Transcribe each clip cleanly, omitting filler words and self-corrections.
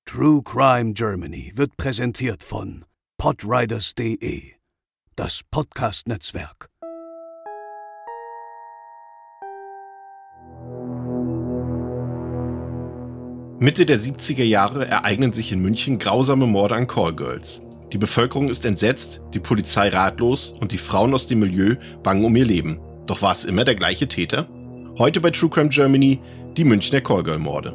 True Crime Germany wird präsentiert von podriders.de, das Podcast-Netzwerk. Mitte der 70er Jahre ereignen sich in München grausame Morde an Callgirls. Die Bevölkerung ist entsetzt, die Polizei ratlos und die Frauen aus dem Milieu bangen um ihr Leben. Doch war es immer der gleiche Täter? Heute bei True Crime Germany die Münchner Callgirl-Morde.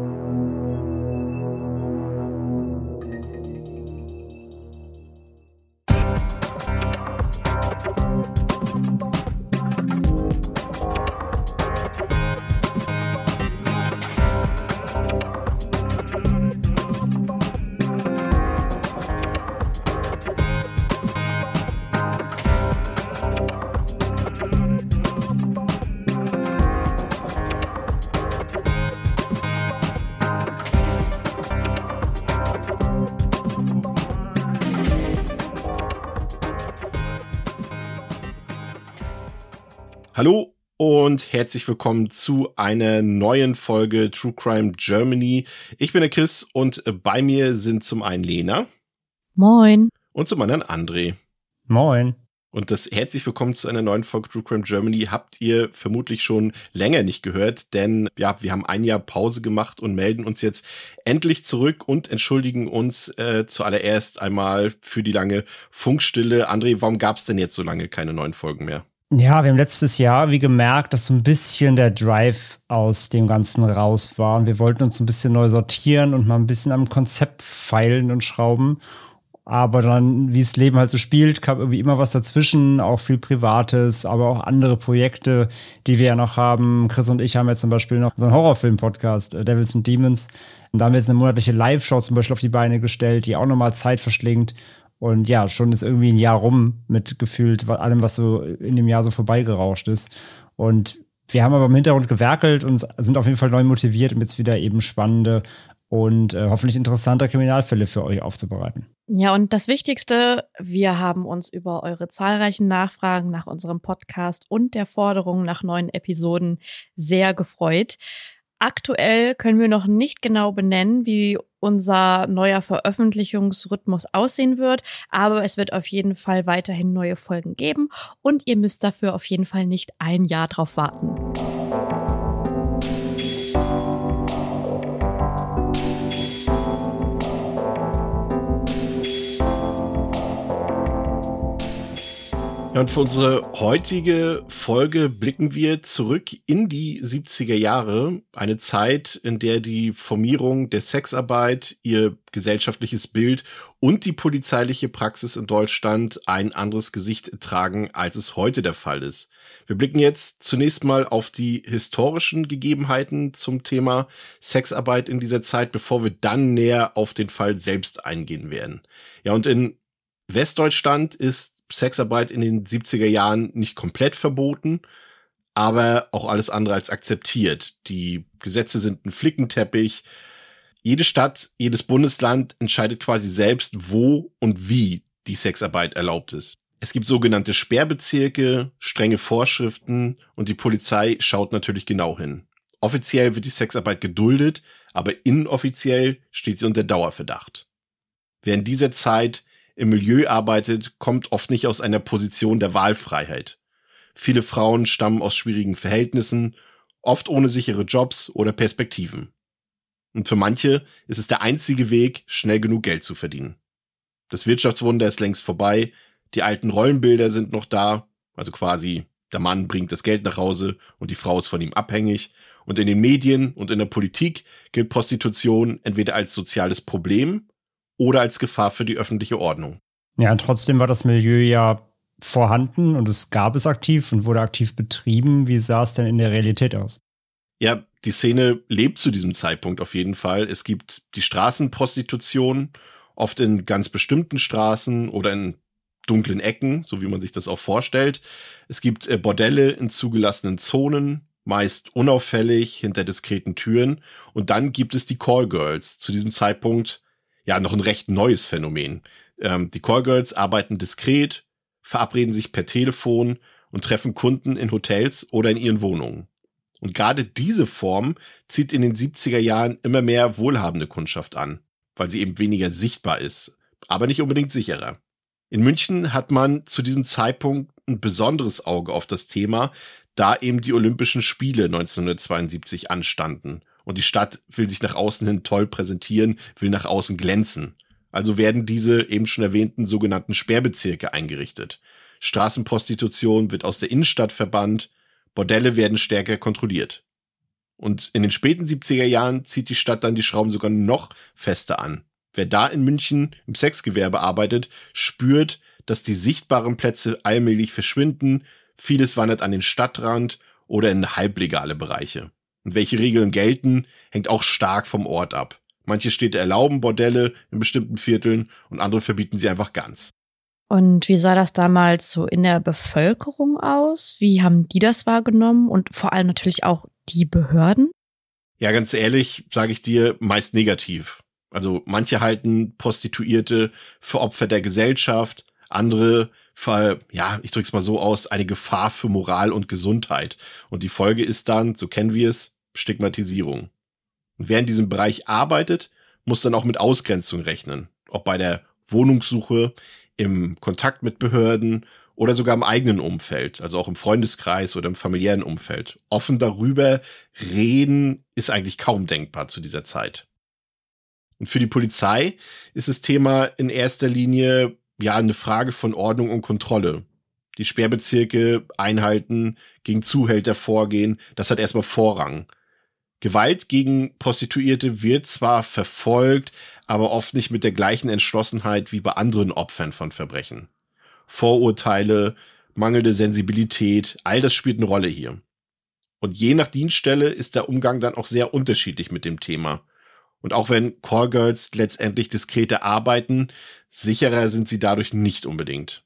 Hallo und herzlich willkommen zu einer neuen Folge True Crime Germany. Ich bin der Chris und bei mir sind zum einen Lena. Moin. Und zum anderen André. Moin. Und das herzlich willkommen zu einer neuen Folge True Crime Germany habt ihr vermutlich schon länger nicht gehört, denn ja, wir haben ein Jahr Pause gemacht und melden uns jetzt endlich zurück und entschuldigen uns zuallererst einmal für die lange Funkstille. André, warum gab es denn jetzt so lange keine neuen Folgen mehr? Ja, wir haben letztes Jahr wie gemerkt, dass so ein bisschen der Drive aus dem Ganzen raus war. Und wir wollten uns ein bisschen neu sortieren und mal ein bisschen am Konzept feilen und schrauben. Aber dann, wie das Leben halt so spielt, kam irgendwie immer was dazwischen, auch viel Privates, aber auch andere Projekte, die wir ja noch haben. Chris und ich haben ja zum Beispiel noch so einen Horrorfilm-Podcast, Devils and Demons. Und da haben wir jetzt eine monatliche Live-Show zum Beispiel auf die Beine gestellt, die auch nochmal Zeit verschlingt. Und ja, schon ist irgendwie ein Jahr rum mit gefühlt allem, was so in dem Jahr so vorbeigerauscht ist. Und wir haben aber im Hintergrund gewerkelt und sind auf jeden Fall neu motiviert, um jetzt wieder eben spannende und hoffentlich interessante Kriminalfälle für euch aufzubereiten. Ja, und das Wichtigste, wir haben uns über eure zahlreichen Nachfragen nach unserem Podcast und der Forderung nach neuen Episoden sehr gefreut. Aktuell können wir noch nicht genau benennen, wie unser neuer Veröffentlichungsrhythmus aussehen wird, aber es wird auf jeden Fall weiterhin neue Folgen geben und ihr müsst dafür auf jeden Fall nicht ein Jahr drauf warten. Und für unsere heutige Folge blicken wir zurück in die 70er Jahre, eine Zeit, in der die Formierung der Sexarbeit, ihr gesellschaftliches Bild und die polizeiliche Praxis in Deutschland ein anderes Gesicht tragen, als es heute der Fall ist. Wir blicken jetzt zunächst mal auf die historischen Gegebenheiten zum Thema Sexarbeit in dieser Zeit, bevor wir dann näher auf den Fall selbst eingehen werden. Ja, und in Westdeutschland ist Sexarbeit in den 70er Jahren nicht komplett verboten, aber auch alles andere als akzeptiert. Die Gesetze sind ein Flickenteppich. Jede Stadt, jedes Bundesland entscheidet quasi selbst, wo und wie die Sexarbeit erlaubt ist. Es gibt sogenannte Sperrbezirke, strenge Vorschriften und die Polizei schaut natürlich genau hin. Offiziell wird die Sexarbeit geduldet, aber inoffiziell steht sie unter Dauerverdacht. Wer in dieser Zeit im Milieu arbeitet, kommt oft nicht aus einer Position der Wahlfreiheit. Viele Frauen stammen aus schwierigen Verhältnissen, oft ohne sichere Jobs oder Perspektiven. Und für manche ist es der einzige Weg, schnell genug Geld zu verdienen. Das Wirtschaftswunder ist längst vorbei, die alten Rollenbilder sind noch da, also quasi der Mann bringt das Geld nach Hause und die Frau ist von ihm abhängig. Und in den Medien und in der Politik gilt Prostitution entweder als soziales Problem oder als Gefahr für die öffentliche Ordnung. Ja, und trotzdem war das Milieu ja vorhanden und es gab es aktiv und wurde aktiv betrieben. Wie sah es denn in der Realität aus? Ja, die Szene lebt zu diesem Zeitpunkt auf jeden Fall. Es gibt die Straßenprostitution, oft in ganz bestimmten Straßen oder in dunklen Ecken, so wie man sich das auch vorstellt. Es gibt Bordelle in zugelassenen Zonen, meist unauffällig hinter diskreten Türen. Und dann gibt es die Callgirls, zu diesem Zeitpunkt ja noch ein recht neues Phänomen. Die Callgirls arbeiten diskret, verabreden sich per Telefon und treffen Kunden in Hotels oder in ihren Wohnungen. Und gerade diese Form zieht in den 70er Jahren immer mehr wohlhabende Kundschaft an. weil sie eben weniger sichtbar ist, aber nicht unbedingt sicherer. In München hat man zu diesem Zeitpunkt ein besonderes Auge auf das Thema, da eben die Olympischen Spiele 1972 anstanden. Und die Stadt will sich nach außen hin toll präsentieren, will nach außen glänzen. Also werden diese eben schon erwähnten sogenannten Sperrbezirke eingerichtet. Straßenprostitution wird aus der Innenstadt verbannt, Bordelle werden stärker kontrolliert. Und in den späten 70er Jahren zieht die Stadt dann die Schrauben sogar noch fester an. Wer da in München im Sexgewerbe arbeitet, spürt, dass die sichtbaren Plätze allmählich verschwinden, vieles wandert an den Stadtrand oder in halblegale Bereiche. Und welche Regeln gelten, hängt auch stark vom Ort ab. Manche Städte erlauben Bordelle in bestimmten Vierteln und andere verbieten sie einfach ganz. Und wie sah das damals so in der Bevölkerung aus? Wie haben die das wahrgenommen? Und vor allem natürlich auch die Behörden? Ja, ganz ehrlich, sage ich dir, meist negativ. Also manche halten Prostituierte für Opfer der Gesellschaft, andere für, ja, ich drück's mal so aus, eine Gefahr für Moral und Gesundheit. Und die Folge ist dann, so kennen wir es, Stigmatisierung. Und wer in diesem Bereich arbeitet, muss dann auch mit Ausgrenzung rechnen. Ob bei der Wohnungssuche, im Kontakt mit Behörden oder sogar im eigenen Umfeld, also auch im Freundeskreis oder im familiären Umfeld. Offen darüber reden ist eigentlich kaum denkbar zu dieser Zeit. Und für die Polizei ist das Thema in erster Linie ja eine Frage von Ordnung und Kontrolle. Die Sperrbezirke einhalten, gegen Zuhälter vorgehen, das hat erstmal Vorrang. Gewalt gegen Prostituierte wird zwar verfolgt, aber oft nicht mit der gleichen Entschlossenheit wie bei anderen Opfern von Verbrechen. Vorurteile, mangelnde Sensibilität, all das spielt eine Rolle hier. Und je nach Dienststelle ist der Umgang dann auch sehr unterschiedlich mit dem Thema. Und auch wenn Callgirls letztendlich diskreter arbeiten, sicherer sind sie dadurch nicht unbedingt.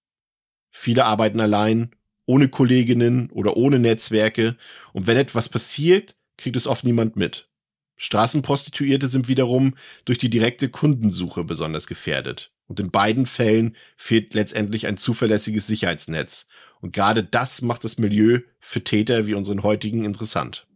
Viele arbeiten allein, ohne Kolleginnen oder ohne Netzwerke. Und wenn etwas passiert, kriegt es oft niemand mit. Straßenprostituierte sind wiederum durch die direkte Kundensuche besonders gefährdet. Und in beiden Fällen fehlt letztendlich ein zuverlässiges Sicherheitsnetz. Und gerade das macht das Milieu für Täter wie unseren heutigen interessant.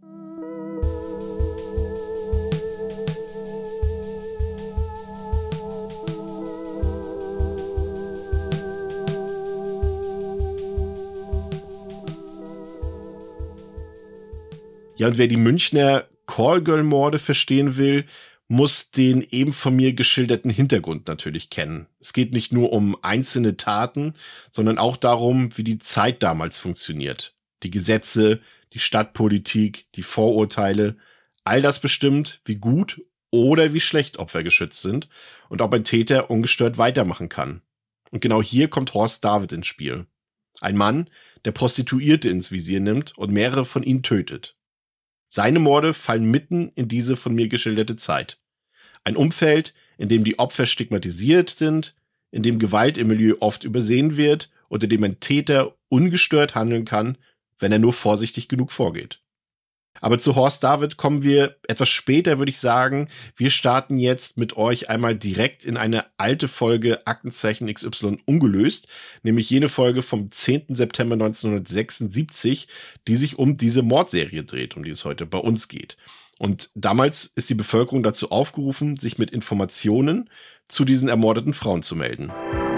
Ja, und wer die Münchner Callgirl-Morde verstehen will, muss den eben von mir geschilderten Hintergrund natürlich kennen. Es geht nicht nur um einzelne Taten, sondern auch darum, wie die Zeit damals funktioniert. Die Gesetze, die Stadtpolitik, die Vorurteile, all das bestimmt, wie gut oder wie schlecht Opfer geschützt sind und ob ein Täter ungestört weitermachen kann. Und genau hier kommt Horst David ins Spiel. Ein Mann, der Prostituierte ins Visier nimmt und mehrere von ihnen tötet. Seine Morde fallen mitten in diese von mir geschilderte Zeit. Ein Umfeld, in dem die Opfer stigmatisiert sind, in dem Gewalt im Milieu oft übersehen wird und in dem ein Täter ungestört handeln kann, wenn er nur vorsichtig genug vorgeht. Aber zu Horst David kommen wir etwas später, würde ich sagen. Wir starten jetzt mit euch einmal direkt in eine alte Folge Aktenzeichen XY ungelöst, nämlich jene Folge vom 10. September 1976, die sich um diese Mordserie dreht, um die es heute bei uns geht. Und damals ist die Bevölkerung dazu aufgerufen, sich mit Informationen zu diesen ermordeten Frauen zu melden.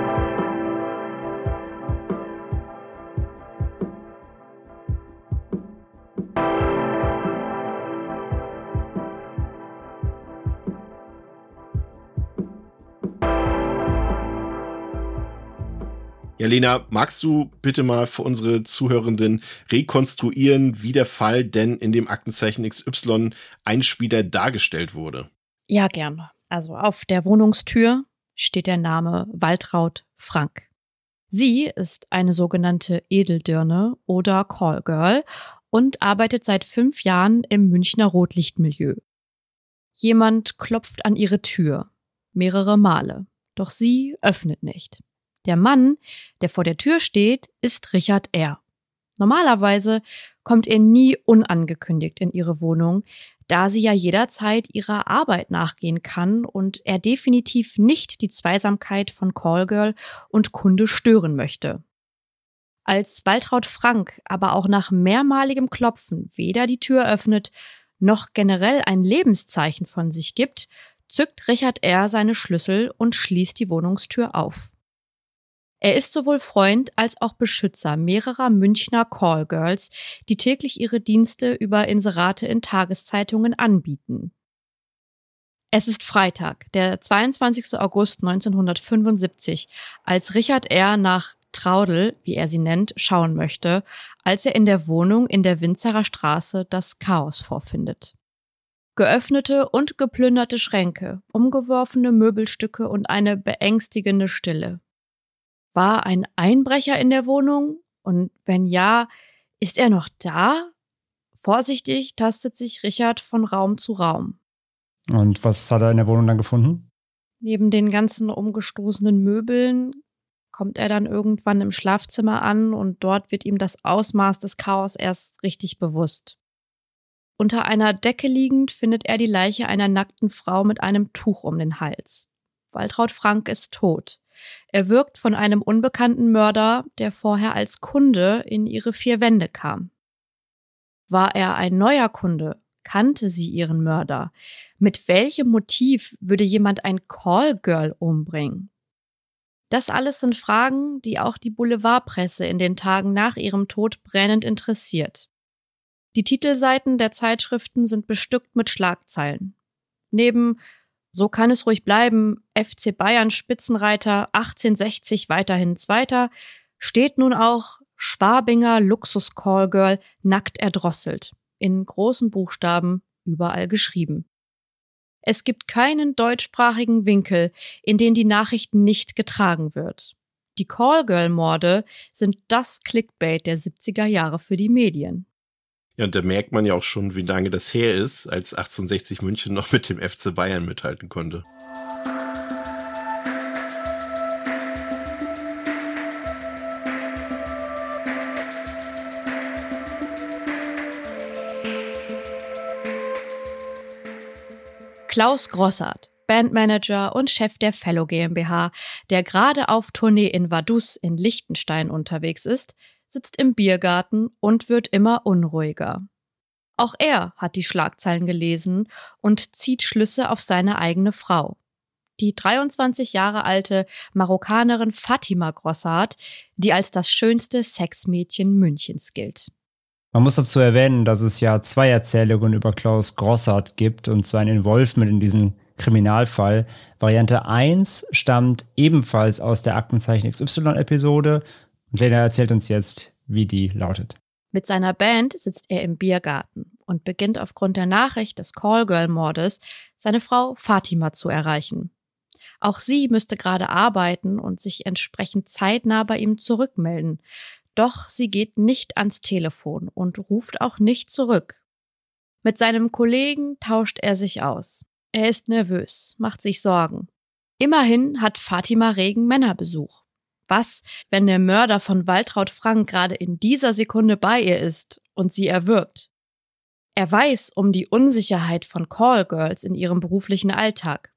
Ja, Lena, magst du bitte mal für unsere Zuhörenden rekonstruieren, wie der Fall denn in dem Aktenzeichen XY Einspieler dargestellt wurde? Ja, gerne. Also auf der Wohnungstür steht der Name Waltraud Frank. Sie ist eine sogenannte Edeldirne oder Callgirl und arbeitet seit 5 Jahren im Münchner Rotlichtmilieu. Jemand klopft an ihre Tür, mehrere Male, doch sie öffnet nicht. Der Mann, der vor der Tür steht, ist Richard R. Normalerweise kommt er nie unangekündigt in ihre Wohnung, da sie ja jederzeit ihrer Arbeit nachgehen kann und er definitiv nicht die Zweisamkeit von Callgirl und Kunde stören möchte. Als Waltraud Frank aber auch nach mehrmaligem Klopfen weder die Tür öffnet, noch generell ein Lebenszeichen von sich gibt, zückt Richard R. seine Schlüssel und schließt die Wohnungstür auf. Er ist sowohl Freund als auch Beschützer mehrerer Münchner Callgirls, die täglich ihre Dienste über Inserate in Tageszeitungen anbieten. Es ist Freitag, der 22. August 1975, als Richard R. nach Traudl, wie er sie nennt, schauen möchte, als er in der Wohnung in der Winzerer Straße das Chaos vorfindet. Geöffnete und geplünderte Schränke, umgeworfene Möbelstücke und eine beängstigende Stille. War ein Einbrecher in der Wohnung? Und wenn ja, ist er noch da? Vorsichtig tastet sich Richard von Raum zu Raum. Und was hat er in der Wohnung dann gefunden? Neben den ganzen umgestoßenen Möbeln kommt er dann irgendwann im Schlafzimmer an und dort wird ihm das Ausmaß des Chaos erst richtig bewusst. Unter einer Decke liegend findet er die Leiche einer nackten Frau mit einem Tuch um den Hals. Waltraud Frank ist tot. Erwürgt von einem unbekannten Mörder, der vorher als Kunde in ihre vier Wände kam. War er ein neuer Kunde? Kannte sie ihren Mörder? Mit welchem Motiv würde jemand ein Callgirl umbringen? Das alles sind Fragen, die auch die Boulevardpresse in den Tagen nach ihrem Tod brennend interessiert. Die Titelseiten der Zeitschriften sind bestückt mit Schlagzeilen. Neben "So kann es ruhig bleiben, FC Bayern Spitzenreiter 1860 weiterhin Zweiter" steht nun auch "Schwabinger Luxus-Callgirl nackt erdrosselt", in großen Buchstaben überall geschrieben. Es gibt keinen deutschsprachigen Winkel, in den die Nachricht nicht getragen wird. Die Callgirl-Morde sind das Clickbait der 70er Jahre für die Medien. Ja, und da merkt man ja auch schon, wie lange das her ist, als 1860 München noch mit dem FC Bayern mithalten konnte. Klaus Grossart, Bandmanager und Chef der Fellow GmbH, der gerade auf Tournee in Vaduz in Liechtenstein unterwegs ist, sitzt im Biergarten und wird immer unruhiger. Auch er hat die Schlagzeilen gelesen und zieht Schlüsse auf seine eigene Frau. Die 23 Jahre alte Marokkanerin Fatima Grossart, die als das schönste Sexmädchen Münchens gilt. Man muss dazu erwähnen, dass es ja 2 Erzählungen über Klaus Grossart gibt und sein Involvement in diesen Kriminalfall. Variante 1 stammt ebenfalls aus der Aktenzeichen XY-Episode und Lena erzählt uns jetzt, wie die lautet. Mit seiner Band sitzt er im Biergarten und beginnt aufgrund der Nachricht des Callgirl-Mordes seine Frau Fatima zu erreichen. Auch sie müsste gerade arbeiten und sich entsprechend zeitnah bei ihm zurückmelden. Doch sie geht nicht ans Telefon und ruft auch nicht zurück. Mit seinem Kollegen tauscht er sich aus. Er ist nervös, macht sich Sorgen. Immerhin hat Fatima regen Männerbesuch. Was, wenn der Mörder von Waltraud Frank gerade in dieser Sekunde bei ihr ist und sie erwürgt? Er weiß um die Unsicherheit von Callgirls in ihrem beruflichen Alltag.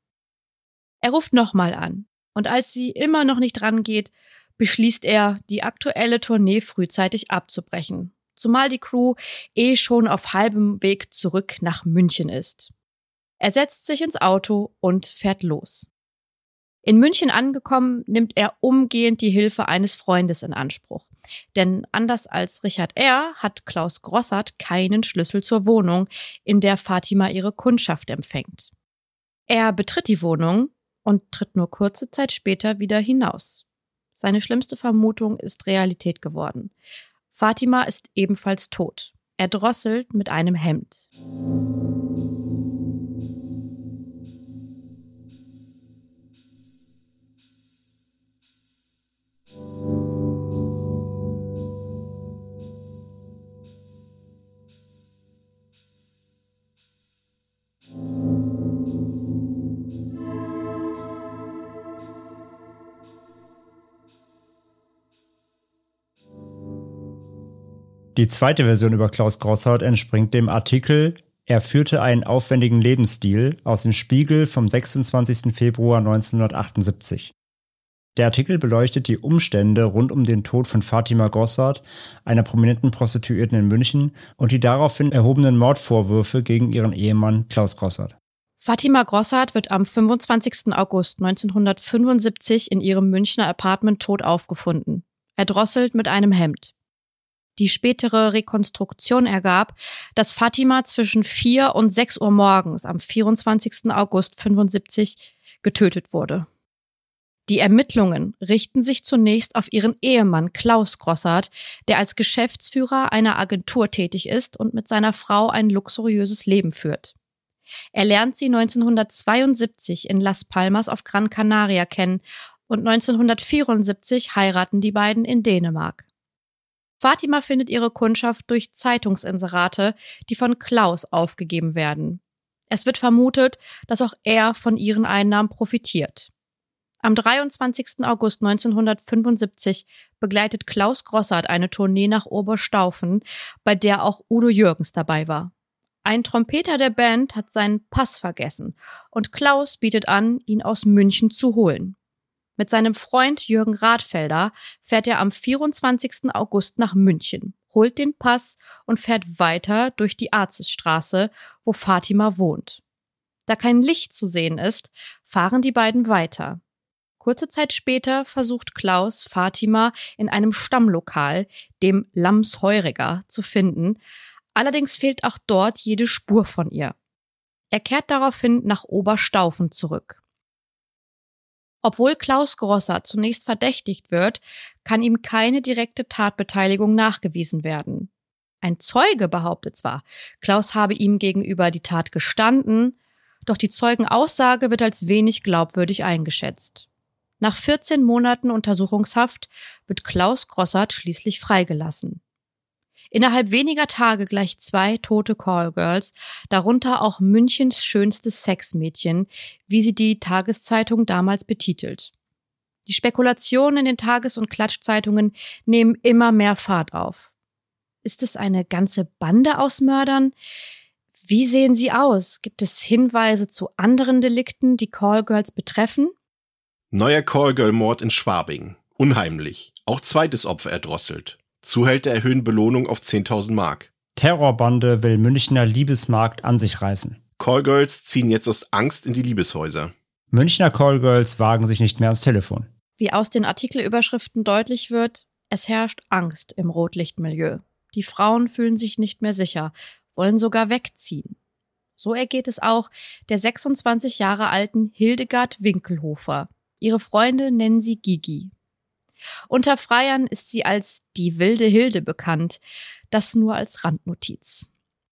Er ruft nochmal an und als sie immer noch nicht rangeht, beschließt er, die aktuelle Tournee frühzeitig abzubrechen, zumal die Crew schon auf halbem Weg zurück nach München ist. Er setzt sich ins Auto und fährt los. In München angekommen, nimmt er umgehend die Hilfe eines Freundes in Anspruch. Denn anders als Richard R. hat Klaus Grossart keinen Schlüssel zur Wohnung, in der Fatima ihre Kundschaft empfängt. Er betritt die Wohnung und tritt nur kurze Zeit später wieder hinaus. Seine schlimmste Vermutung ist Realität geworden. Fatima ist ebenfalls tot, erdrosselt mit einem Hemd. Die zweite Version über Klaus Grossart entspringt dem Artikel "Er führte einen aufwendigen Lebensstil" aus dem Spiegel vom 26. Februar 1978. Der Artikel beleuchtet die Umstände rund um den Tod von Fatima Grossart, einer prominenten Prostituierten in München, und die daraufhin erhobenen Mordvorwürfe gegen ihren Ehemann Klaus Grossart. Fatima Grossart wird am 25. August 1975 in ihrem Münchner Apartment tot aufgefunden, erdrosselt mit einem Hemd. Die spätere Rekonstruktion ergab, dass Fatima zwischen 4 und 6 Uhr morgens am 24. August 1975 getötet wurde. Die Ermittlungen richten sich zunächst auf ihren Ehemann Klaus Grossart, der als Geschäftsführer einer Agentur tätig ist und mit seiner Frau ein luxuriöses Leben führt. Er lernt sie 1972 in Las Palmas auf Gran Canaria kennen und 1974 heiraten die beiden in Dänemark. Fatima findet ihre Kundschaft durch Zeitungsinserate, die von Klaus aufgegeben werden. Es wird vermutet, dass auch er von ihren Einnahmen profitiert. Am 23. August 1975 begleitet Klaus Grossart eine Tournee nach Oberstaufen, bei der auch Udo Jürgens dabei war. Ein Trompeter der Band hat seinen Pass vergessen und Klaus bietet an, ihn aus München zu holen. Mit seinem Freund Jürgen Rathfelder fährt er am 24. August nach München, holt den Pass und fährt weiter durch die Arzisstraße, wo Fatima wohnt. Da kein Licht zu sehen ist, fahren die beiden weiter. Kurze Zeit später versucht Klaus, Fatima in einem Stammlokal, dem Lamsheuriger, zu finden. Allerdings fehlt auch dort jede Spur von ihr. Er kehrt daraufhin nach Oberstaufen zurück. Obwohl Klaus Grossart zunächst verdächtigt wird, kann ihm keine direkte Tatbeteiligung nachgewiesen werden. Ein Zeuge behauptet zwar, Klaus habe ihm gegenüber die Tat gestanden, doch die Zeugenaussage wird als wenig glaubwürdig eingeschätzt. Nach 14 Monaten Untersuchungshaft wird Klaus Grossart schließlich freigelassen. Innerhalb weniger Tage gleich 2 tote Callgirls, darunter auch Münchens schönstes Sexmädchen, wie sie die Tageszeitung damals betitelt. Die Spekulationen in den Tages- und Klatschzeitungen nehmen immer mehr Fahrt auf. Ist es eine ganze Bande aus Mördern? Wie sehen sie aus? Gibt es Hinweise zu anderen Delikten, die Callgirls betreffen? Neuer Callgirl-Mord in Schwabing. Unheimlich. Auch zweites Opfer erdrosselt. Zuhälter erhöhen Belohnung auf 10.000 Mark. Terrorbande will Münchner Liebesmarkt an sich reißen. Callgirls ziehen jetzt aus Angst in die Liebeshäuser. Münchner Callgirls wagen sich nicht mehr ans Telefon. Wie aus den Artikelüberschriften deutlich wird, es herrscht Angst im Rotlichtmilieu. Die Frauen fühlen sich nicht mehr sicher, wollen sogar wegziehen. So ergeht es auch der 26 Jahre alten Hildegard Winkelhofer. Ihre Freunde nennen sie Gigi. Unter Freiern ist sie als die wilde Hilde bekannt, das nur als Randnotiz.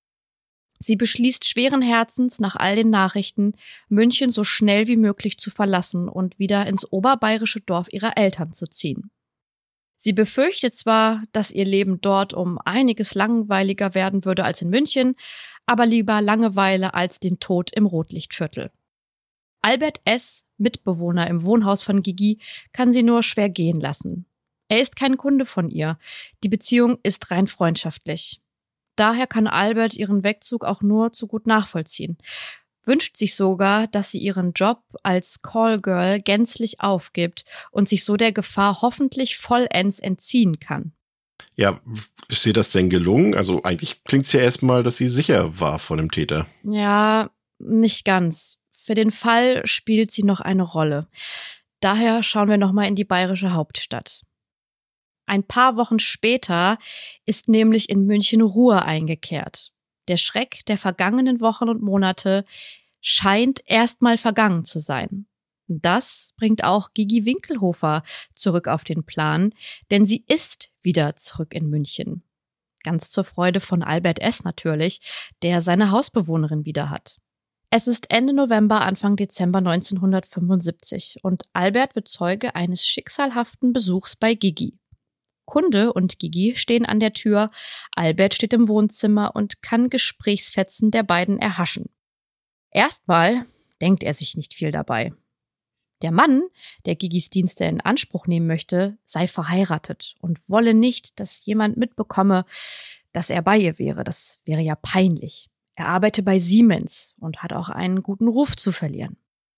Sie beschließt schweren Herzens nach all den Nachrichten, München so schnell wie möglich zu verlassen und wieder ins oberbayerische Dorf ihrer Eltern zu ziehen. Sie befürchtet zwar, dass ihr Leben dort um einiges langweiliger werden würde als in München, aber lieber Langeweile als den Tod im Rotlichtviertel. Albert S., Mitbewohner im Wohnhaus von Gigi, kann sie nur schwer gehen lassen. Er ist kein Kunde von ihr. Die Beziehung ist rein freundschaftlich. Daher kann Albert ihren Wegzug auch nur zu gut nachvollziehen. Wünscht sich sogar, dass sie ihren Job als Callgirl gänzlich aufgibt und sich so der Gefahr hoffentlich vollends entziehen kann. Ja, ist ihr das denn gelungen? Also eigentlich klingt es ja erstmal, dass sie sicher war vor dem Täter. Ja, nicht ganz. Für den Fall spielt sie noch eine Rolle. Daher schauen wir nochmal in die bayerische Hauptstadt. Ein paar Wochen später ist nämlich in München Ruhe eingekehrt. Der Schreck der vergangenen Wochen und Monate scheint erstmal vergangen zu sein. Das bringt auch Gigi Winkelhofer zurück auf den Plan, denn sie ist wieder zurück in München. Ganz zur Freude von Albert S. natürlich, der seine Hausbewohnerin wieder hat. Es ist Ende November, Anfang Dezember 1975 und Albert wird Zeuge eines schicksalhaften Besuchs bei Gigi. Kunde und Gigi stehen an der Tür, Albert steht im Wohnzimmer und kann Gesprächsfetzen der beiden erhaschen. Erstmal denkt er sich nicht viel dabei. Der Mann, der Gigis Dienste in Anspruch nehmen möchte, sei verheiratet und wolle nicht, dass jemand mitbekomme, dass er bei ihr wäre. Das wäre ja peinlich. Er arbeite bei Siemens und hat auch einen guten Ruf zu verlieren.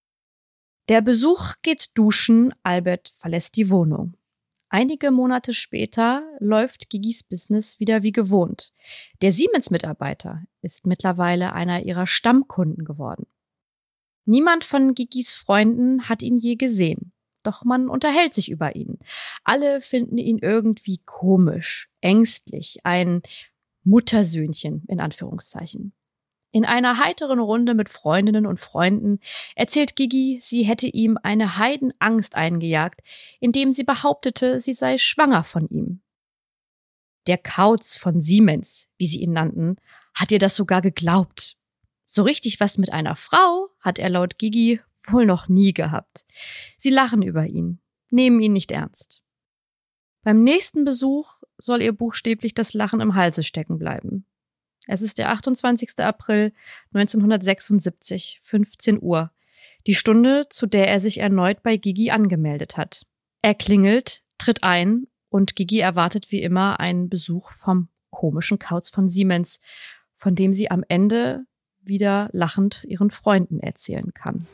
Der Besuch geht duschen, Albert verlässt die Wohnung. Einige Monate später läuft Gigis Business wieder wie gewohnt. Der Siemens-Mitarbeiter ist mittlerweile einer ihrer Stammkunden geworden. Niemand von Gigis Freunden hat ihn je gesehen. Doch man unterhält sich über ihn. Alle finden ihn irgendwie komisch, ängstlich, ein Muttersöhnchen in Anführungszeichen. In einer heiteren Runde mit Freundinnen und Freunden erzählt Gigi, sie hätte ihm eine Heidenangst eingejagt, indem sie behauptete, sie sei schwanger von ihm. Der Kauz von Siemens, wie sie ihn nannten, hat ihr das sogar geglaubt. So richtig was mit einer Frau hat er laut Gigi wohl noch nie gehabt. Sie lachen über ihn, nehmen ihn nicht ernst. Beim nächsten Besuch soll ihr buchstäblich das Lachen im Halse stecken bleiben. Es ist der 28. April 1976, 15 Uhr, die Stunde, zu der er sich erneut bei Gigi angemeldet hat. Er klingelt, tritt ein und Gigi erwartet wie immer einen Besuch vom komischen Kauz von Siemens, von dem sie am Ende wieder lachend ihren Freunden erzählen kann.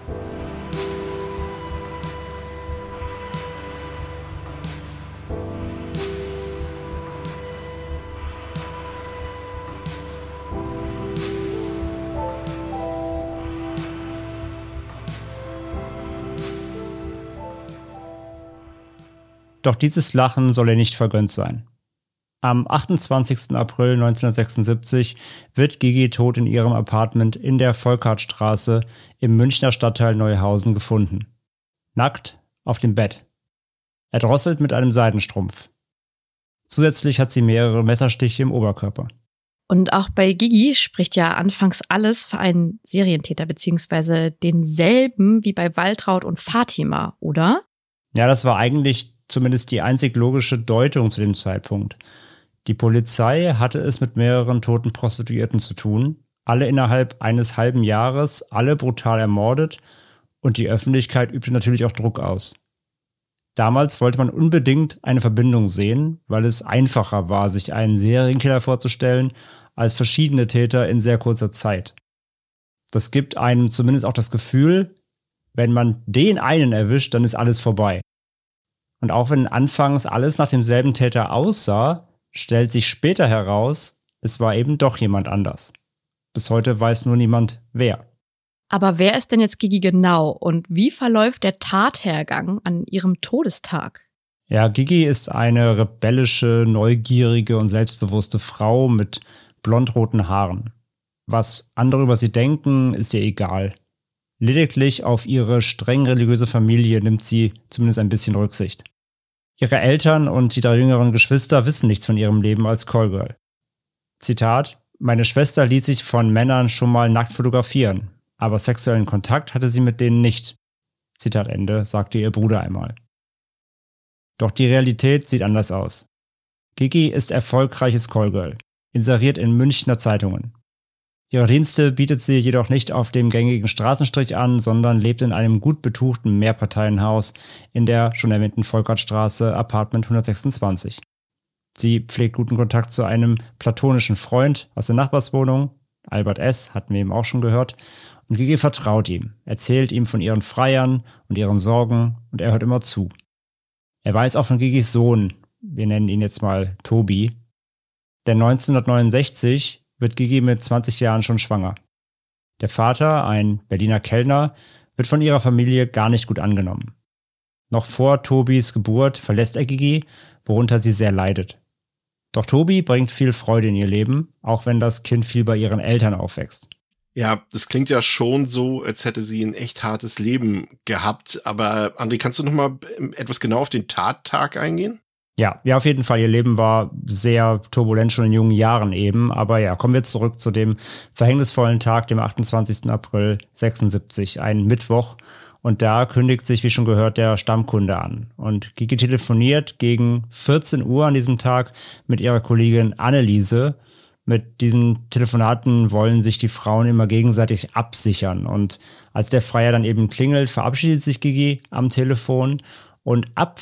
Doch dieses Lachen soll ihr nicht vergönnt sein. Am 28. April 1976 wird Gigi tot in ihrem Apartment in der Volkhartstraße im Münchner Stadtteil Neuhausen gefunden. Nackt auf dem Bett. Erdrosselt mit einem Seidenstrumpf. Zusätzlich hat sie mehrere Messerstiche im Oberkörper. Und auch bei Gigi spricht ja anfangs alles für einen Serientäter, beziehungsweise denselben wie bei Waltraud und Fatima, oder? Ja, das war eigentlich zumindest die einzig logische Deutung zu dem Zeitpunkt. Die Polizei hatte es mit mehreren toten Prostituierten zu tun, alle innerhalb eines halben Jahres, alle brutal ermordet, und die Öffentlichkeit übte natürlich auch Druck aus. Damals wollte man unbedingt eine Verbindung sehen, weil es einfacher war, sich einen Serienkiller vorzustellen, als verschiedene Täter in sehr kurzer Zeit. Das gibt einem zumindest auch das Gefühl, wenn man den einen erwischt, dann ist alles vorbei. Und auch wenn anfangs alles nach demselben Täter aussah, stellt sich später heraus, es war eben doch jemand anders. Bis heute weiß nur niemand, wer. Aber wer ist denn jetzt Gigi genau und wie verläuft der Tathergang an ihrem Todestag? Ja, Gigi ist eine rebellische, neugierige und selbstbewusste Frau mit blondroten Haaren. Was andere über sie denken, ist ihr egal. Lediglich auf ihre streng religiöse Familie nimmt sie zumindest ein bisschen Rücksicht. Ihre Eltern und die 3 jüngeren Geschwister wissen nichts von ihrem Leben als Callgirl. Zitat: Meine Schwester ließ sich von Männern schon mal nackt fotografieren, aber sexuellen Kontakt hatte sie mit denen nicht. Zitat Ende, sagte ihr Bruder einmal. Doch die Realität sieht anders aus. Gigi ist erfolgreiches Callgirl, inseriert in Münchner Zeitungen. Ihre Dienste bietet sie jedoch nicht auf dem gängigen Straßenstrich an, sondern lebt in einem gut betuchten Mehrparteienhaus in der schon erwähnten Volkhartstraße, Apartment 126. Sie pflegt guten Kontakt zu einem platonischen Freund aus der Nachbarswohnung, Albert S., hatten wir eben auch schon gehört, und Gigi vertraut ihm, erzählt ihm von ihren Freiern und ihren Sorgen und er hört immer zu. Er weiß auch von Gigis Sohn, wir nennen ihn jetzt mal Tobi, denn 1969 wird Gigi mit 20 Jahren schon schwanger. Der Vater, ein Berliner Kellner, wird von ihrer Familie gar nicht gut angenommen. Noch vor Tobis Geburt verlässt er Gigi, worunter sie sehr leidet. Doch Tobi bringt viel Freude in ihr Leben, auch wenn das Kind viel bei ihren Eltern aufwächst. Ja, das klingt ja schon so, als hätte sie ein echt hartes Leben gehabt. Aber André, kannst du noch mal etwas genau auf den Tattag eingehen? Ja, auf jeden Fall. Ihr Leben war sehr turbulent schon in jungen Jahren eben. Aber ja, kommen wir zurück zu dem verhängnisvollen Tag, dem 28. April 76, ein Mittwoch. Und da kündigt sich, wie schon gehört, der Stammkunde an. Und Gigi telefoniert gegen 14 Uhr an diesem Tag mit ihrer Kollegin Anneliese. Mit diesen Telefonaten wollen sich die Frauen immer gegenseitig absichern. Und als der Freier dann eben klingelt, verabschiedet sich Gigi am Telefon. Und ab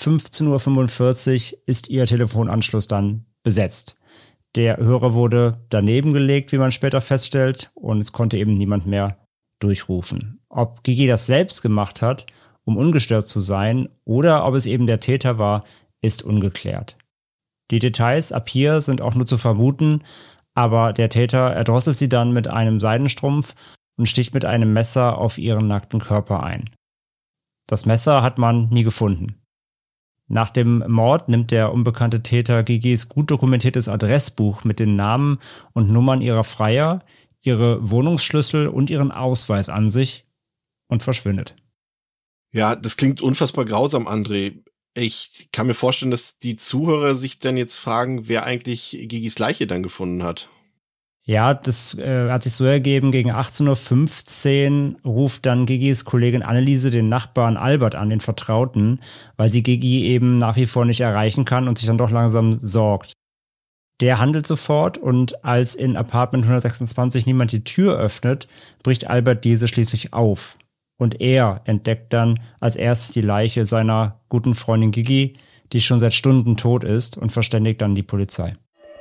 15:45 Uhr ist ihr Telefonanschluss dann besetzt. Der Hörer wurde daneben gelegt, wie man später feststellt, und es konnte eben niemand mehr durchrufen. Ob Gigi das selbst gemacht hat, um ungestört zu sein, oder ob es eben der Täter war, ist ungeklärt. Die Details ab hier sind auch nur zu vermuten, aber der Täter erdrosselt sie dann mit einem Seidenstrumpf und sticht mit einem Messer auf ihren nackten Körper ein. Das Messer hat man nie gefunden. Nach dem Mord nimmt der unbekannte Täter Gigis gut dokumentiertes Adressbuch mit den Namen und Nummern ihrer Freier, ihre Wohnungsschlüssel und ihren Ausweis an sich und verschwindet. Ja, das klingt unfassbar grausam, André. Ich kann mir vorstellen, dass die Zuhörer sich dann jetzt fragen, wer eigentlich Gigis Leiche dann gefunden hat. Ja, das hat sich so ergeben, gegen 18:15 Uhr ruft dann Gigis Kollegin Anneliese den Nachbarn Albert an, den Vertrauten, weil sie Gigi eben nach wie vor nicht erreichen kann und sich dann doch langsam sorgt. Der handelt sofort und als in Apartment 126 niemand die Tür öffnet, bricht Albert diese schließlich auf. Und er entdeckt dann als erstes die Leiche seiner guten Freundin Gigi, die schon seit Stunden tot ist, und verständigt dann die Polizei.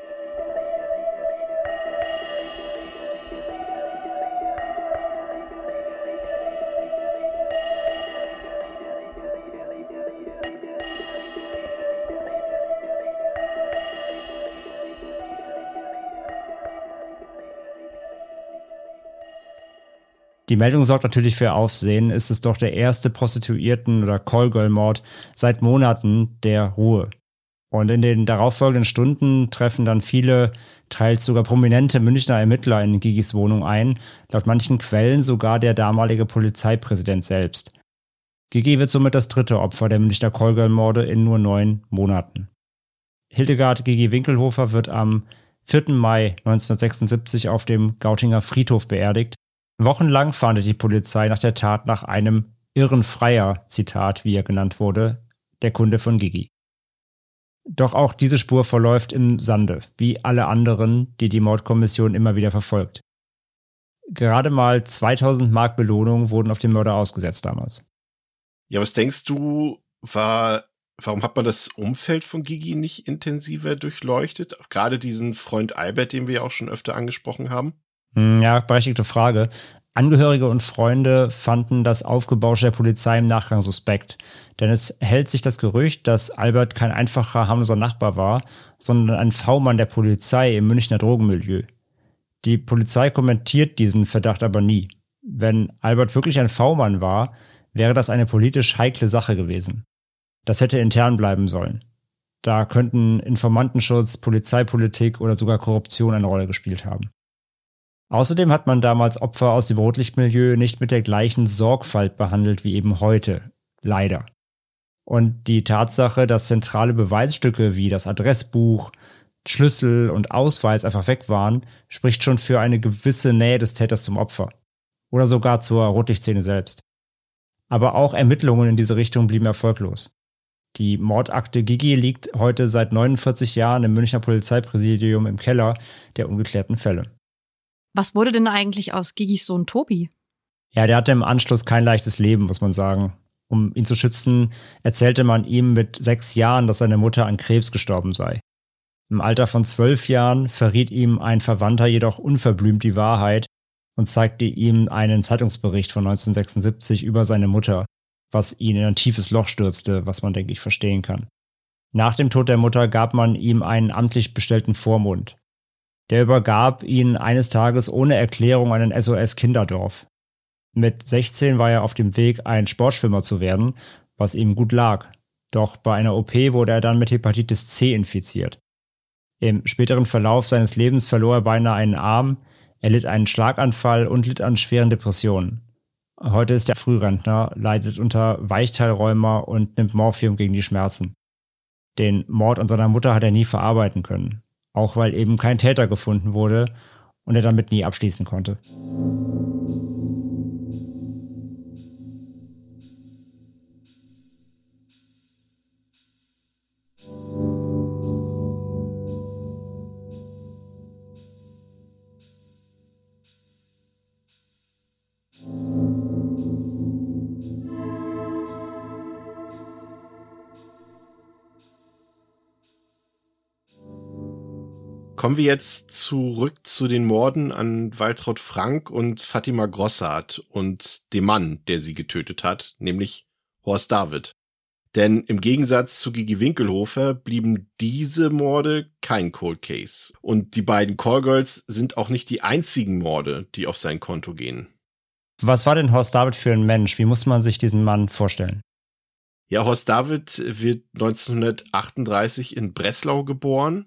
Die Meldung sorgt natürlich für Aufsehen. Es ist doch der erste Prostituierten- oder Callgirl-Mord seit Monaten der Ruhe. Und in den darauffolgenden Stunden treffen dann viele, teils sogar prominente Münchner Ermittler in Gigis Wohnung ein, laut manchen Quellen sogar der damalige Polizeipräsident selbst. Gigi wird somit das dritte Opfer der Münchner Callgirl-Morde in nur 9 Monaten. Hildegard Gigi Winkelhofer wird am 4. Mai 1976 auf dem Gautinger Friedhof beerdigt. Wochenlang fahndet die Polizei nach der Tat nach einem irren Freier, Zitat, wie er genannt wurde, der Kunde von Gigi. Doch auch diese Spur verläuft im Sande, wie alle anderen, die die Mordkommission immer wieder verfolgt. Gerade mal 2000 Mark Belohnung wurden auf den Mörder ausgesetzt damals. Ja, was denkst du, warum hat man das Umfeld von Gigi nicht intensiver durchleuchtet? Gerade diesen Freund Albert, den wir ja auch schon öfter angesprochen haben. Ja, berechtigte Frage. Angehörige und Freunde fanden das Aufgebausche der Polizei im Nachgang suspekt. Denn es hält sich das Gerücht, dass Albert kein einfacher, harmloser Nachbar war, sondern ein V-Mann der Polizei im Münchner Drogenmilieu. Die Polizei kommentiert diesen Verdacht aber nie. Wenn Albert wirklich ein V-Mann war, wäre das eine politisch heikle Sache gewesen. Das hätte intern bleiben sollen. Da könnten Informantenschutz, Polizeipolitik oder sogar Korruption eine Rolle gespielt haben. Außerdem hat man damals Opfer aus dem Rotlichtmilieu nicht mit der gleichen Sorgfalt behandelt wie eben heute. Leider. Und die Tatsache, dass zentrale Beweisstücke wie das Adressbuch, Schlüssel und Ausweis einfach weg waren, spricht schon für eine gewisse Nähe des Täters zum Opfer. Oder sogar zur Rotlichtszene selbst. Aber auch Ermittlungen in diese Richtung blieben erfolglos. Die Mordakte Gigi liegt heute seit 49 Jahren im Münchner Polizeipräsidium im Keller der ungeklärten Fälle. Was wurde denn eigentlich aus Gigis Sohn Tobi? Ja, der hatte im Anschluss kein leichtes Leben, muss man sagen. Um ihn zu schützen, erzählte man ihm mit 6 Jahren, dass seine Mutter an Krebs gestorben sei. Im Alter von 12 Jahren verriet ihm ein Verwandter jedoch unverblümt die Wahrheit und zeigte ihm einen Zeitungsbericht von 1976 über seine Mutter, was ihn in ein tiefes Loch stürzte, was man, denke ich, verstehen kann. Nach dem Tod der Mutter gab man ihm einen amtlich bestellten Vormund. Der übergab ihn eines Tages ohne Erklärung an ein SOS-Kinderdorf. Mit 16 war er auf dem Weg, ein Sportschwimmer zu werden, was ihm gut lag. Doch bei einer OP wurde er dann mit Hepatitis C infiziert. Im späteren Verlauf seines Lebens verlor er beinahe einen Arm, er litt einen Schlaganfall und litt an schweren Depressionen. Heute ist er Frührentner, leidet unter Weichteilrheuma und nimmt Morphium gegen die Schmerzen. Den Mord an seiner Mutter hat er nie verarbeiten können. Auch weil eben kein Täter gefunden wurde und er damit nie abschließen konnte. Kommen wir jetzt zurück zu den Morden an Waltraud Frank und Fatima Grossart und dem Mann, der sie getötet hat, nämlich Horst David. Denn im Gegensatz zu Gigi Winkelhofer blieben diese Morde kein Cold Case. Und die beiden Callgirls sind auch nicht die einzigen Morde, die auf sein Konto gehen. Was war denn Horst David für ein Mensch? Wie muss man sich diesen Mann vorstellen? Ja, Horst David wird 1938 in Breslau geboren.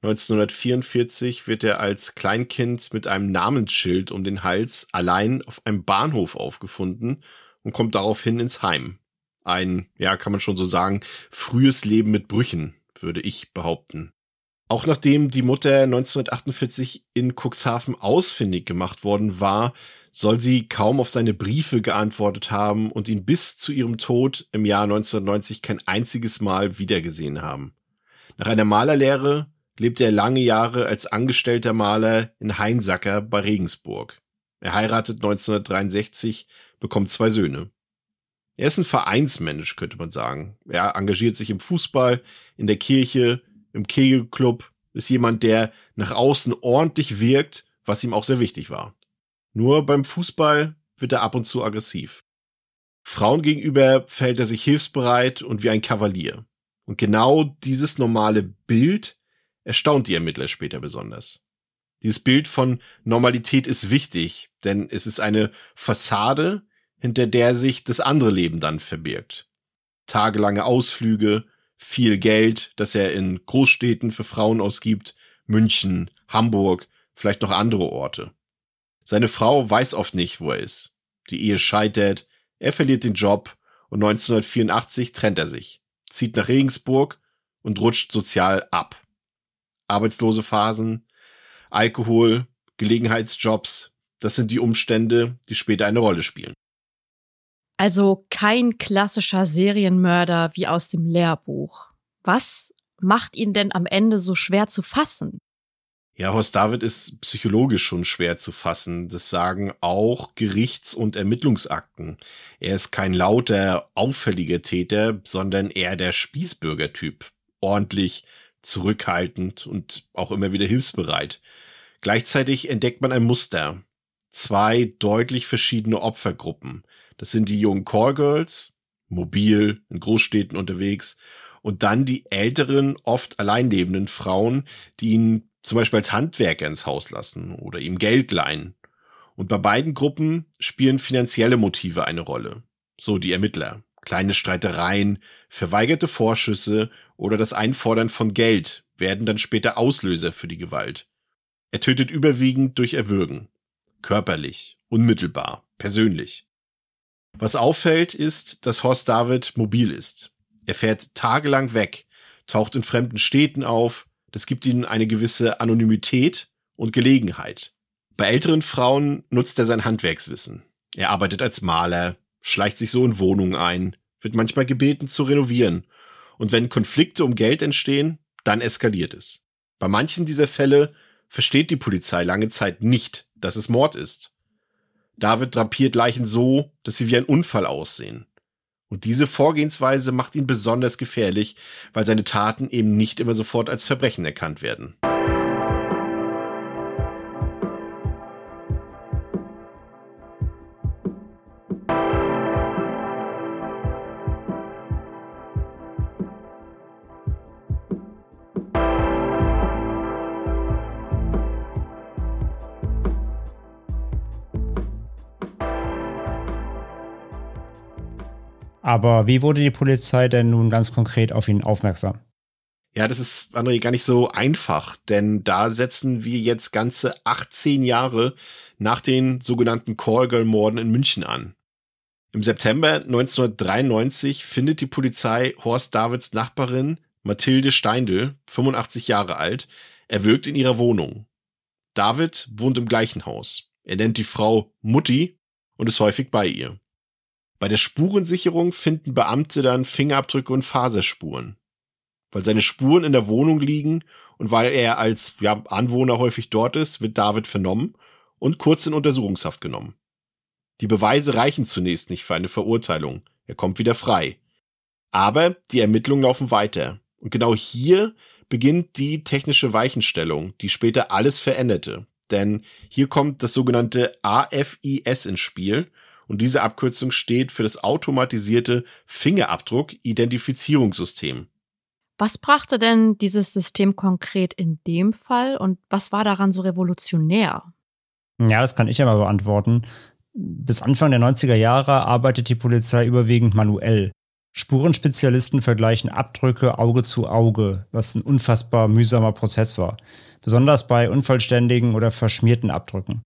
1944 wird er als Kleinkind mit einem Namensschild um den Hals allein auf einem Bahnhof aufgefunden und kommt daraufhin ins Heim. Ein, ja, kann man schon so sagen, frühes Leben mit Brüchen, würde ich behaupten. Auch nachdem die Mutter 1948 in Cuxhaven ausfindig gemacht worden war, soll sie kaum auf seine Briefe geantwortet haben und ihn bis zu ihrem Tod im Jahr 1990 kein einziges Mal wiedergesehen haben. Nach einer Malerlehre lebte er lange Jahre als angestellter Maler in Hainsacker bei Regensburg. Er heiratet 1963, bekommt 2 Söhne. Er ist ein Vereinsmensch, könnte man sagen. Er engagiert sich im Fußball, in der Kirche, im Kegelclub, ist jemand, der nach außen ordentlich wirkt, was ihm auch sehr wichtig war. Nur beim Fußball wird er ab und zu aggressiv. Frauen gegenüber verhält er sich hilfsbereit und wie ein Kavalier. Und genau dieses normale Bild erstaunt die Ermittler später besonders. Dieses Bild von Normalität ist wichtig, denn es ist eine Fassade, hinter der sich das andere Leben dann verbirgt. Tagelange Ausflüge, viel Geld, das er in Großstädten für Frauen ausgibt, München, Hamburg, vielleicht noch andere Orte. Seine Frau weiß oft nicht, wo er ist. Die Ehe scheitert, er verliert den Job und 1984 trennt er sich, zieht nach Regensburg und rutscht sozial ab. Arbeitslose Phasen, Alkohol, Gelegenheitsjobs, das sind die Umstände, die später eine Rolle spielen. Also kein klassischer Serienmörder wie aus dem Lehrbuch. Was macht ihn denn am Ende so schwer zu fassen? Ja, Horst David ist psychologisch schon schwer zu fassen. Das sagen auch Gerichts- und Ermittlungsakten. Er ist kein lauter, auffälliger Täter, sondern eher der Spießbürgertyp. Ordentlich, zurückhaltend und auch immer wieder hilfsbereit. Gleichzeitig entdeckt man ein Muster. 2 deutlich verschiedene Opfergruppen. Das sind die jungen Callgirls, mobil, in Großstädten unterwegs, und dann die älteren, oft allein lebenden Frauen, die ihn zum Beispiel als Handwerker ins Haus lassen oder ihm Geld leihen. Und bei beiden Gruppen spielen finanzielle Motive eine Rolle. So die Ermittler. Kleine Streitereien, verweigerte Vorschüsse oder das Einfordern von Geld werden dann später Auslöser für die Gewalt. Er tötet überwiegend durch Erwürgen. Körperlich, unmittelbar, persönlich. Was auffällt, ist, dass Horst David mobil ist. Er fährt tagelang weg, taucht in fremden Städten auf. Das gibt ihm eine gewisse Anonymität und Gelegenheit. Bei älteren Frauen nutzt er sein Handwerkswissen. Er arbeitet als Maler, schleicht sich so in Wohnungen ein, wird manchmal gebeten zu renovieren. Und wenn Konflikte um Geld entstehen, dann eskaliert es. Bei manchen dieser Fälle versteht die Polizei lange Zeit nicht, dass es Mord ist. David drapiert Leichen so, dass sie wie ein Unfall aussehen. Und diese Vorgehensweise macht ihn besonders gefährlich, weil seine Taten eben nicht immer sofort als Verbrechen erkannt werden. Aber wie wurde die Polizei denn nun ganz konkret auf ihn aufmerksam? Ja, das ist, André, gar nicht so einfach, denn da setzen wir jetzt ganze 18 Jahre nach den sogenannten Callgirl-Morden in München an. Im September 1993 findet die Polizei Horst Davids Nachbarin Mathilde Steindl, 85 Jahre alt, erwürgt in ihrer Wohnung. David wohnt im gleichen Haus. Er nennt die Frau Mutti und ist häufig bei ihr. Bei der Spurensicherung finden Beamte dann Fingerabdrücke und Faserspuren. Weil seine Spuren in der Wohnung liegen und weil er als Anwohner häufig dort ist, wird David vernommen und kurz in Untersuchungshaft genommen. Die Beweise reichen zunächst nicht für eine Verurteilung. Er kommt wieder frei. Aber die Ermittlungen laufen weiter. Und genau hier beginnt die technische Weichenstellung, die später alles veränderte. Denn hier kommt das sogenannte AFIS ins Spiel. Und diese Abkürzung steht für das automatisierte Fingerabdruck-Identifizierungssystem. Was brachte denn dieses System konkret in dem Fall und was war daran so revolutionär? Ja, das kann ich ja mal beantworten. Bis Anfang der 90er Jahre arbeitet die Polizei überwiegend manuell. Spurenspezialisten vergleichen Abdrücke Auge zu Auge, was ein unfassbar mühsamer Prozess war. Besonders bei unvollständigen oder verschmierten Abdrücken.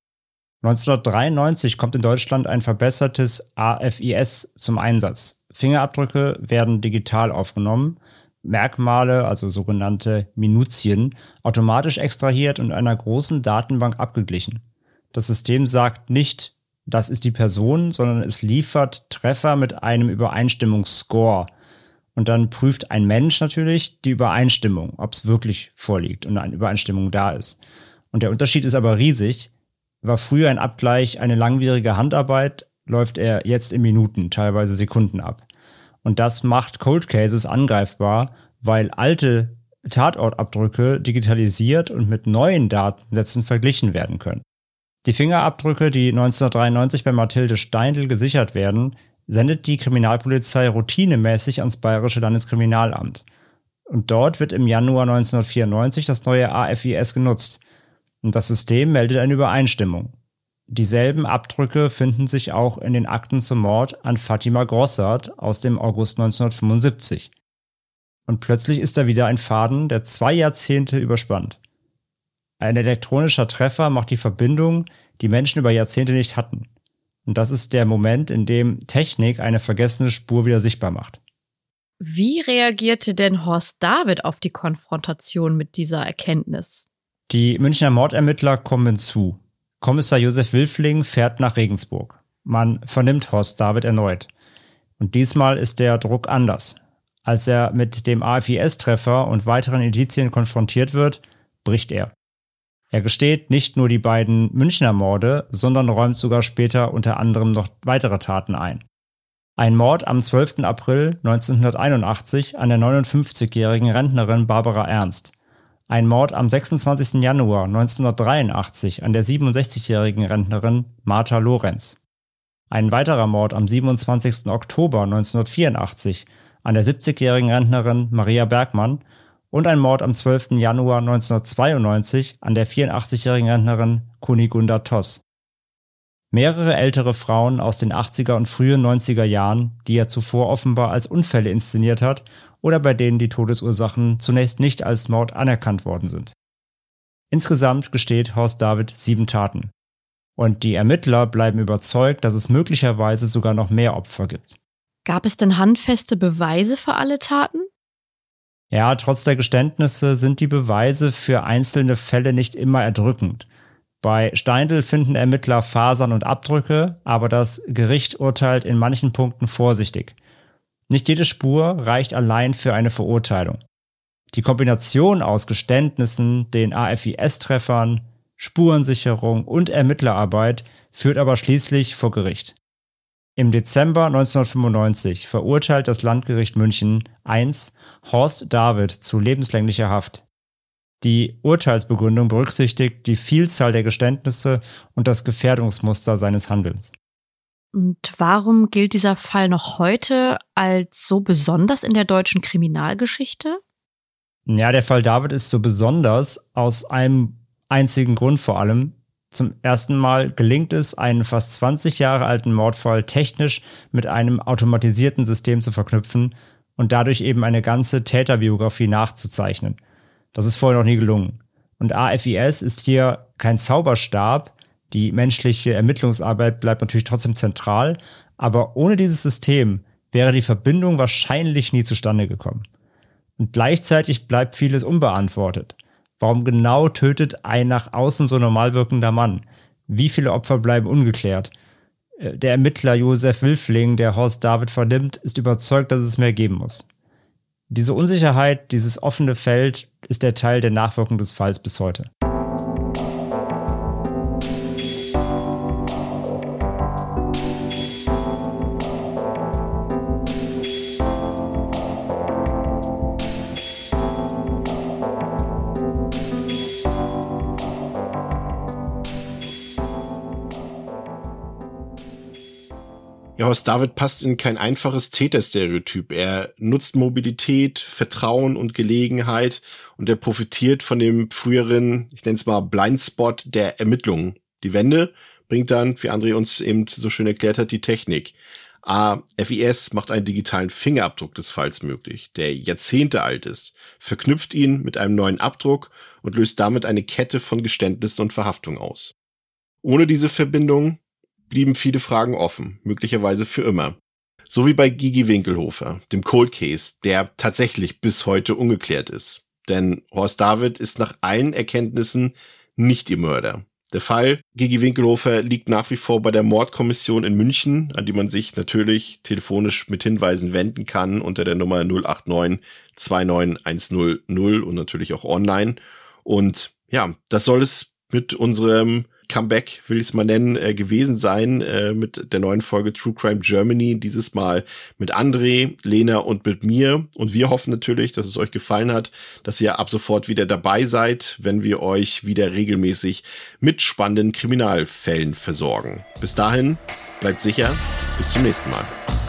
1993 kommt in Deutschland ein verbessertes AFIS zum Einsatz. Fingerabdrücke werden digital aufgenommen, Merkmale, also sogenannte Minutien, automatisch extrahiert und einer großen Datenbank abgeglichen. Das System sagt nicht, das ist die Person, sondern es liefert Treffer mit einem Übereinstimmungsscore. Und dann prüft ein Mensch natürlich die Übereinstimmung, ob es wirklich vorliegt und eine Übereinstimmung da ist. Und der Unterschied ist aber riesig. War früher ein Abgleich eine langwierige Handarbeit, läuft er jetzt in Minuten, teilweise Sekunden ab. Und das macht Cold Cases angreifbar, weil alte Tatortabdrücke digitalisiert und mit neuen Datensätzen verglichen werden können. Die Fingerabdrücke, die 1993 bei Mathilde Steindl gesichert werden, sendet die Kriminalpolizei routinemäßig ans Bayerische Landeskriminalamt. Und dort wird im Januar 1994 das neue AFIS genutzt. Und das System meldet eine Übereinstimmung. Dieselben Abdrücke finden sich auch in den Akten zum Mord an Fatima Grossart aus dem August 1975. Und plötzlich ist da wieder ein Faden, der 2 Jahrzehnte überspannt. Ein elektronischer Treffer macht die Verbindung, die Menschen über Jahrzehnte nicht hatten. Und das ist der Moment, in dem Technik eine vergessene Spur wieder sichtbar macht. Wie reagierte denn Horst David auf die Konfrontation mit dieser Erkenntnis? Die Münchner Mordermittler kommen hinzu. Kommissar Josef Wilfling fährt nach Regensburg. Man vernimmt Horst David erneut. Und diesmal ist der Druck anders. Als er mit dem AFIS-Treffer und weiteren Indizien konfrontiert wird, bricht er. Er gesteht nicht nur die beiden Münchner Morde, sondern räumt sogar später unter anderem noch weitere Taten ein. Ein Mord am 12. April 1981 an der 59-jährigen Rentnerin Barbara Ernst. Ein Mord am 26. Januar 1983 an der 67-jährigen Rentnerin Martha Lorenz. Ein weiterer Mord am 27. Oktober 1984 an der 70-jährigen Rentnerin Maria Bergmann und ein Mord am 12. Januar 1992 an der 84-jährigen Rentnerin Kunigunda Toss. Mehrere ältere Frauen aus den 80er und frühen 90er Jahren, die er zuvor offenbar als Unfälle inszeniert hat oder bei denen die Todesursachen zunächst nicht als Mord anerkannt worden sind. Insgesamt gesteht Horst David 7 Taten. Und die Ermittler bleiben überzeugt, dass es möglicherweise sogar noch mehr Opfer gibt. Gab es denn handfeste Beweise für alle Taten? Ja, trotz der Geständnisse sind die Beweise für einzelne Fälle nicht immer erdrückend. Bei Steindl finden Ermittler Fasern und Abdrücke, aber das Gericht urteilt in manchen Punkten vorsichtig. Nicht jede Spur reicht allein für eine Verurteilung. Die Kombination aus Geständnissen, den AFIS-Treffern, Spurensicherung und Ermittlerarbeit führt aber schließlich vor Gericht. Im Dezember 1995 verurteilt das Landgericht München I Horst David zu lebenslänglicher Haft. Die Urteilsbegründung berücksichtigt die Vielzahl der Geständnisse und das Gefährdungsmuster seines Handelns. Und warum gilt dieser Fall noch heute als so besonders in der deutschen Kriminalgeschichte? Ja, der Fall David ist so besonders aus einem einzigen Grund vor allem. Zum ersten Mal gelingt es, einen fast 20 Jahre alten Mordfall technisch mit einem automatisierten System zu verknüpfen und dadurch eben eine ganze Täterbiografie nachzuzeichnen. Das ist vorher noch nie gelungen. Und AFIS ist hier kein Zauberstab. Die menschliche Ermittlungsarbeit bleibt natürlich trotzdem zentral. Aber ohne dieses System wäre die Verbindung wahrscheinlich nie zustande gekommen. Und gleichzeitig bleibt vieles unbeantwortet. Warum genau tötet ein nach außen so normal wirkender Mann? Wie viele Opfer bleiben ungeklärt? Der Ermittler Josef Wilfling, der Horst David vernimmt, ist überzeugt, dass es mehr geben muss. Diese Unsicherheit, dieses offene Feld, ist der Teil der Nachwirkung des Falls bis heute. Ja, Horst David passt in kein einfaches Täterstereotyp. Er nutzt Mobilität, Vertrauen und Gelegenheit und er profitiert von dem früheren, ich nenne es mal Blindspot der Ermittlungen. Die Wende bringt dann, wie André uns eben so schön erklärt hat, die Technik. FIS macht einen digitalen Fingerabdruck des Falls möglich, der Jahrzehnte alt ist, verknüpft ihn mit einem neuen Abdruck und löst damit eine Kette von Geständnissen und Verhaftung aus. Ohne diese Verbindung blieben viele Fragen offen, möglicherweise für immer. So wie bei Gigi Winkelhofer, dem Cold Case, der tatsächlich bis heute ungeklärt ist. Denn Horst David ist nach allen Erkenntnissen nicht ihr Mörder. Der Fall Gigi Winkelhofer liegt nach wie vor bei der Mordkommission in München, an die man sich natürlich telefonisch mit Hinweisen wenden kann unter der Nummer 089 29100 und natürlich auch online. Und ja, das soll es mit unserem Comeback, will ich es mal nennen, gewesen sein, mit der neuen Folge True Crime Germany, dieses Mal mit André, Lena und mit mir. Und wir hoffen natürlich, dass es euch gefallen hat, dass ihr ab sofort wieder dabei seid, wenn wir euch wieder regelmäßig mit spannenden Kriminalfällen versorgen. Bis dahin, bleibt sicher, bis zum nächsten Mal.